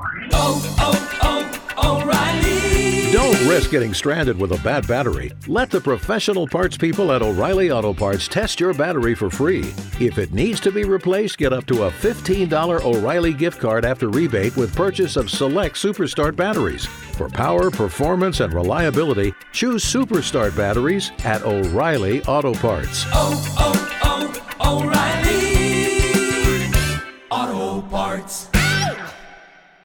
O'Reilly! Don't risk getting stranded with a bad battery. Let the professional parts people at O'Reilly Auto Parts test your battery for free. If it needs to be replaced, get up to a $15 O'Reilly gift card after rebate with purchase of select Superstart batteries. For power, performance, and reliability, choose Superstart batteries at O'Reilly Auto Parts. O'Reilly Auto Parts.